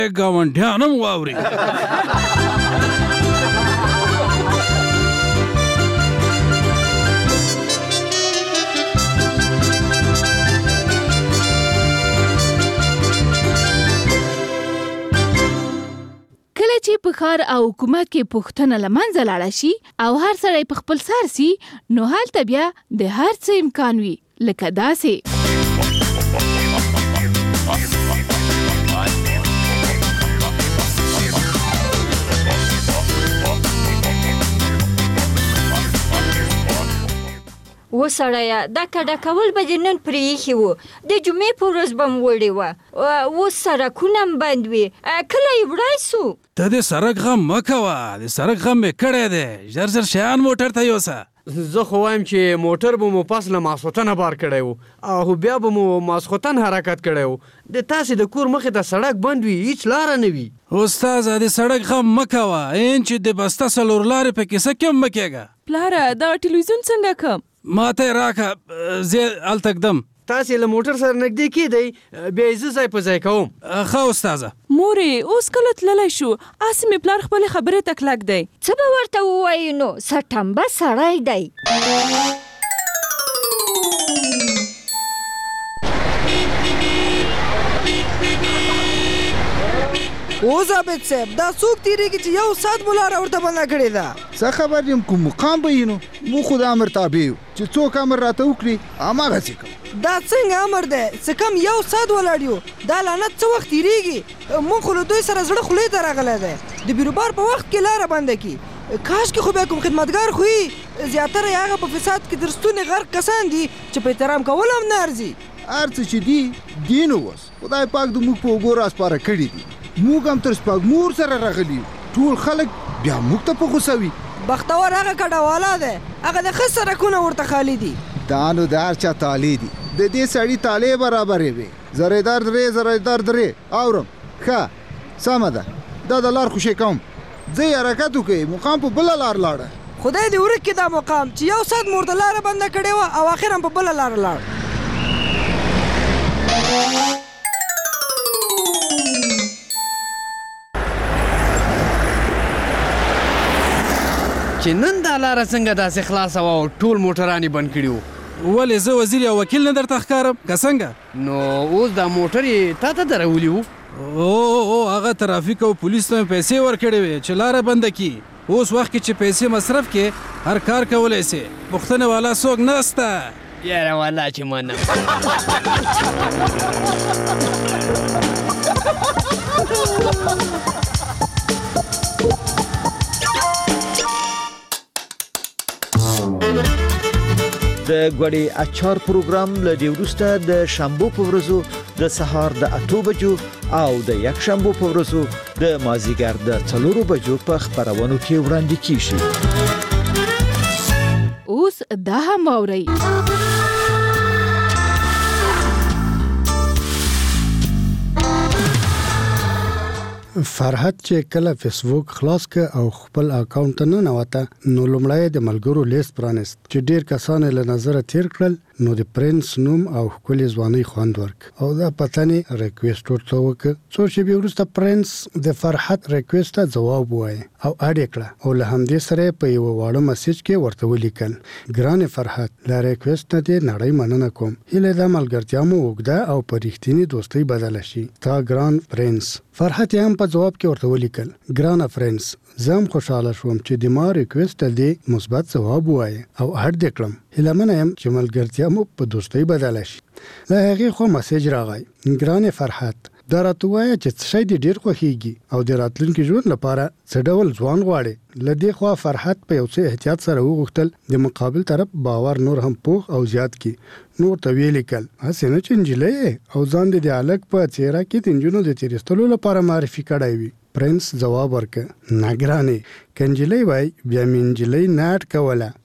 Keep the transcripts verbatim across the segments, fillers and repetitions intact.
ګاونډیان هم واوري. کله چې په ښار او حکومت کې پوښتنه له منځه لاړه شي او هر سړی په خپل سر سي، نو هلته بیا د هر څه امکان وي، لکه داسې و سړیه دا کډه کول به دې نن پرې ایښي وو، د جمعې په ورځ به م وړې وه، اوس سړکونه هم بند وي، کله یې وړی سو؟ ته د سړک غم مه کوه، د سړک غم مې کړی دی، ژر ژر شیان موټر ته یوسه. زه خو وایم چې موټر به مو پس له ماسخوتنه بار کړی و او بیا به مو ماسخوتن حرکت کړی و، د تاسې د کور مخې ته سړک بند وي، هیڅ لاره نه وي. استاذه د سړک غم مه کوه، این چې د بسته څلور لارې په کیسه کې هم مه کېږه. پلاره دا ټلویزیون څنګه کم؟ ما ته یې راکړه، زه هلته ږدم. تاسې له موټر سره نږدې کېدئ، بیا یې زه ځای په ځای کوم. ښه استاذه. مورې اوس کله تللی شو؟ هسې مې پلار خپلې خبرې ته کلک دی. څه به ورته ووایو نو، سټمبه سړی دی. او ضابط صاحب دا څوک تیریږي چې یو ساعت مو لاره ورته بنده کړې ده؟ څه خبر یم، کوم مقام به یې نو، مو خو د امر تابع یو، چې څوک امر راته وکړي هماغسې کوم. دا څنګه امر دی؟ څه کم یو ساعت ولاړ یو، دا لعنت څه وخت تیریږي؟ موږ خو له دوی سره زړه خولې ته راغلی دی، د بیروبار په وخت کې لاره بنده کړي. کاش کې خو بیا کوم خدمتګار خو یې، زیاتره یې هغه په فساد کې در ستونې غرق کسان دي چې په احترام کول هم نه ارزي. هر څه چې دي دي نو اوس خدای پاک د موږ په اوږو راسپاره کړي دي، موږ هم تر سپږمور سره راغلي یو، ټول خلک بیا موږ ته په غوسه وي. بختور هغه کډواله دی، هغه د ښه سړکونه ورته خالي دي. دا نو د هر چا تالې دي، د دې سړي تالې برابرې وي، زریدار درې زریدار درې. اورم ښه سمه ده، دا د لار خوشې کوم، ځئ حرکت وکړئ، مقام په بله لار لاړه. خدای دې ورک کړي دا مقام چې یو ساعت مو ورته لاره بنده کړې وه او اخر هم په بله لاره لاړ. چې نن دا لاره څنګه داسې خلاصه وه او ټول موټران یې بند کړي وو؟ ولې زه وزیر یا وکیل نه درته ښکارم که څنګه؟ نو اوس دا موټر یې تا ته درولي وو؟ او او هغه ترافیک او پولیس ته مې پیسې ورکړې وې چې لاره بنده کړي، اوس وخت کې چې پیسې مصرف کې هر کار کولی سي، پوښتنه والا څوک نسته. یاره والله چې منم. د ګوډې اچار پروګرام له دې وروسته د شنبو په ورځو د سهار د اتو بجو او د یک شنبو په ورځو د مازیګر د څلورو بجو په خپرونو کې وړاندې کیږي. اوس دا هم واورئ. فرحت چې کله فیسبوک خلاص ک او خپل اکاونټ ته ننوته، نو لومړی د ملګرو لیست پرانست چې ډیر کسان له نظر تیر کړل، نو د پرنس نوم او ښکلې ځوانۍ خوند ورک او دا پتنې ریکویسټ ورته وکړه، څو چې بیا وروسته پرنس د فرحت ریکویسټ ته ځواب ووایه او اډ یې کړه او له همدې سره په یو واړه میسج کې ورته ولیکل: ګرانې فرحت، له ریکویسټ نه دې نړۍ مننه کوم، هیله ده ملګرتیا مو اوږده او په رښتینې دوستۍ بدله شي، تا ګران پرنس. فرحت هم په جواب کې ورته ولیکل: ګرانه فرنس، زه هم خوشحاله شوم چې د ما ریکویسټ ته دې مثبت ځواب ووایه او اډ دې کړم، هیله منه یم چې ملګرتیا مو په دوستۍ بدله شي. له هغې خوا میسج راغی: ګرانې فرحت، دا راته ووایه چې څه شی دې ډېر خوښیږي او د راتلونکي ژوند لپاره څه ډول ځوان غواړې. له دې خوا فرحت په یو څه احتیاط سره وغوښتل د مقابل طرف باور نور هم پوخ او زیات کړي، نور ته ویې لیکل: هسې نه چې نجلۍ او ځان دې د هلک په څېره کې د نجونو د تېرېستلو لپاره معرفي کړی وي. پرنس ځواب ورکړ: نه ګرانې، که نجلۍ وای بیا مې نجلۍ نه اټکوله،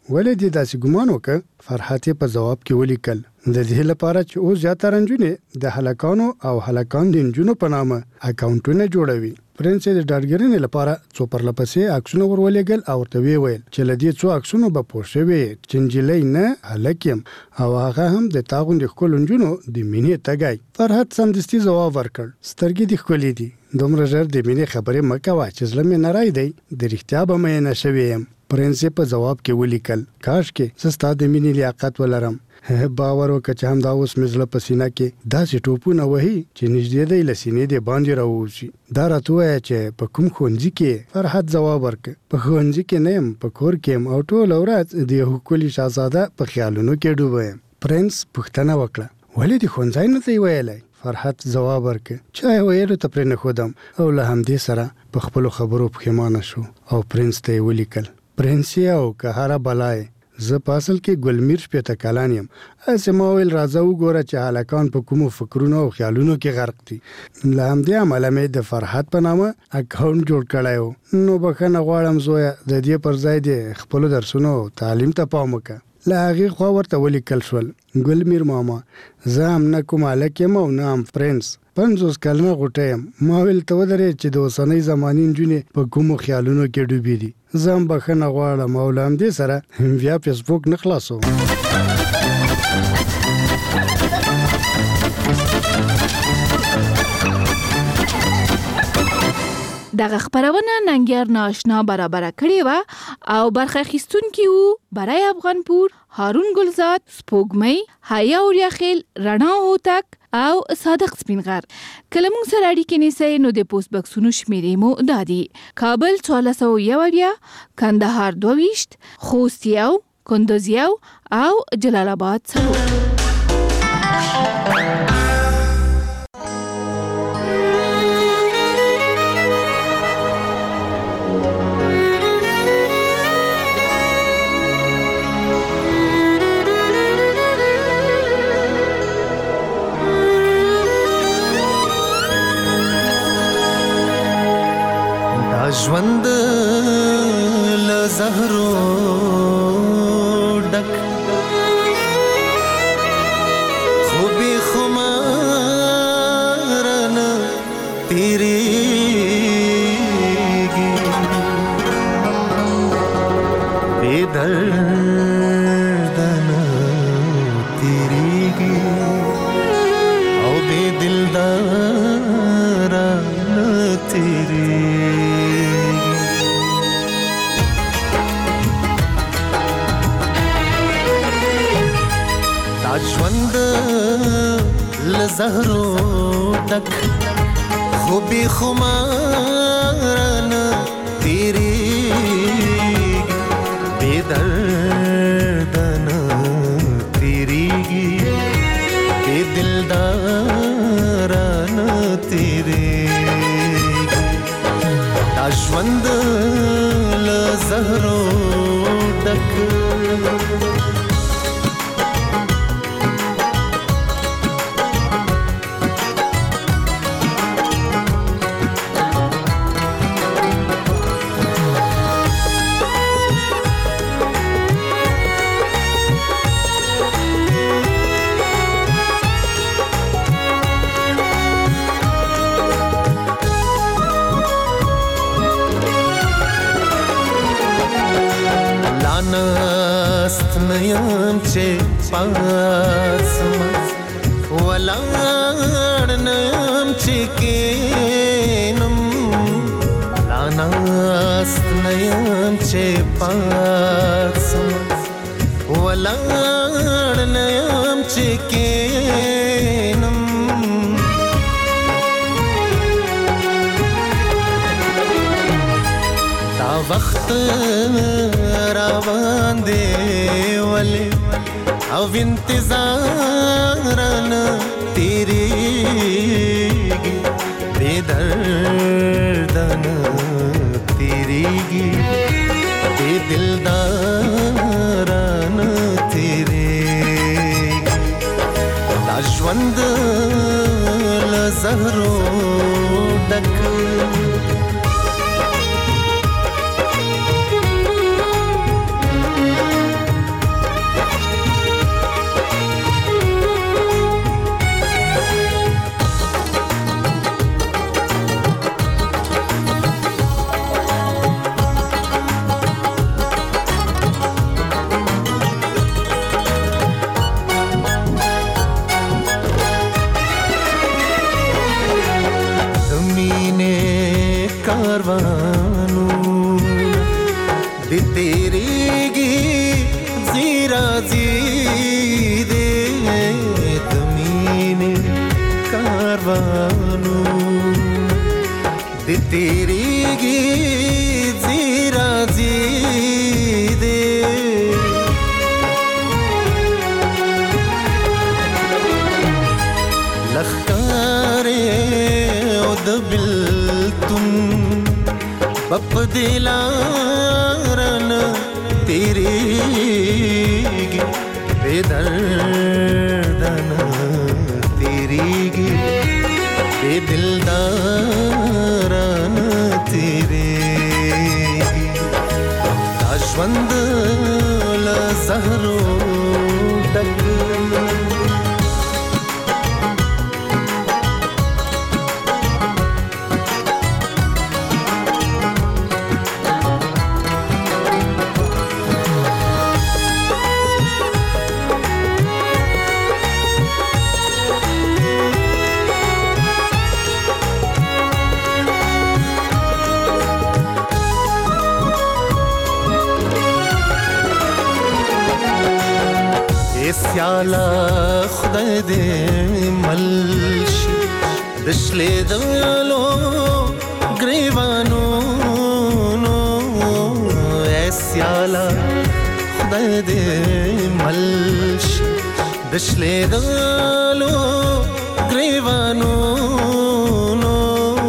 ولې دې داسې ګمان وکړ؟ فرحت په جواب کې ولیکل د دې لپاره چې اوس زیاتره نجونې د هلکانو او هلکان د نجونو په نامه اکاونټونه جوړوي. پرنس د ډاډګرنې لپاره څو پرلپسې عکسونه ورولېږل او ورته ویل چې له دې څو عکسونو به پوه شوې چې نجلۍ نه هلک یم او هغه هم د تا غوندې ښکلو نجونو د مینې تږی. فرحت سمدستي ځواب ورکړ سترګې دې ښکلې دي، دومره ژر د مینې خبرې مه کوه چې زړه مې نری دی، د رښتیا به مینه شوې یم. پرنس په جواب کې ولیکل کاشکې زه ستا د مینې لیاقت ولرم. باور وکړه چې همدا اوس مې زړه په سینه کې داسې ټوپونه وهي چې نږدې دی له سینې دې باندې راووځي. دا راته ووایه چې په کوم ښوونځي کې؟ فرحت ځواب ورکړ په ښوونځي کې نه یم، په کور کې یم او ټوله ورځ د یو ښکلي شهزاده په خیالونو کې ډوبه یم. پرنس پوښتنه وکړه ولې دې ښوونځی نه دی ویلی؟ فرحت جواب ورکړ چا یې ویلو ته پرې نه ښودم او له همدې سره په خپلو خبرو پښیمانه شو او پرنس ته یې ولیکل پرنس او که هره بلا زه په اصل کې ګلمیر شپېته کلن یم. هسې ما ویل راځه وګوره چې هلکان په کومو فکرونو او خیالونو کې غرق دي. له همدې امله مې د فرحت په نامه اکاونټ جوړ کړی و. نو بښنه غواړم زویه د دې پر ځای د خپلو درسونو او تعلیم ته پام وکړه. له هغې خوا ورته ولیکل شول ګلمیر ماما زه هم نه کوم هلک یم او نه هم پرنس، پنځوس کلنه غوټه یم. ما ویل ته ودرې چې د اوسنۍ زمانې نجونې په کومو خیالونو کې ډوبې دي. زه هم بښنه غواړم او له همدې سره بیا فیسبوک نه خلاصوم. دغه خبرونه ننګیار ناشنا برابره کړې وه او برخه اخیستونکي وو برای افغانپور، هارون ګلزاد، سپوږمۍ، حیا اوریاخیل، رڼا هوتک او صادق سپینغر. کله موږ سره اړیکې نیسئ نو د پوسټ بکسونو شمیرې مو دا دي: کابل څوارلس سوه یو اویا، کندهار دوه ویشت، خوست یو، کندوز یو او جلال آباد څلور. ژوند له زهرو ډک خو بې خمار نه تېرېږي، بې درده نه تېرېږي او بې دلداره نه تېرېږي. ژوند له زهرو ډک خو بې خماره نه تېرېږي، بې درده نه تېرېږي، بې دلداره نه تېرېږي. دا ژوند له زهرو ډک ناست نیم چې پاسم ولاړ نیم چې کینم، لا ناست نیم چې پاسم ولاړ نیم چې کینم. دا وخت را باندې ولې او انتظار نه تېرېږي، بې درده نه تېرېږي، بې دلداره نه تېرېږي. دا ژوند له زهرو ډک کاروانو د تیریږي زیرا زی دې د مینې کاروانو د تیریږي زیرا زی دې لخکارې او د بلتون بپ دلارن تیریږي بے دردن تیریږي بے دلدارن تیریږي دا ژوند له زهرو ډک سیالا خدای دې ملشي دشلې دلو گریوانو نو سیالا خدای دې ملشي دشلې دلو گریوانو نو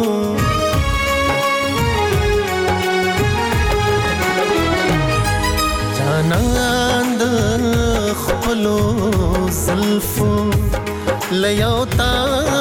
جانان خپلو زلفو لیاو تا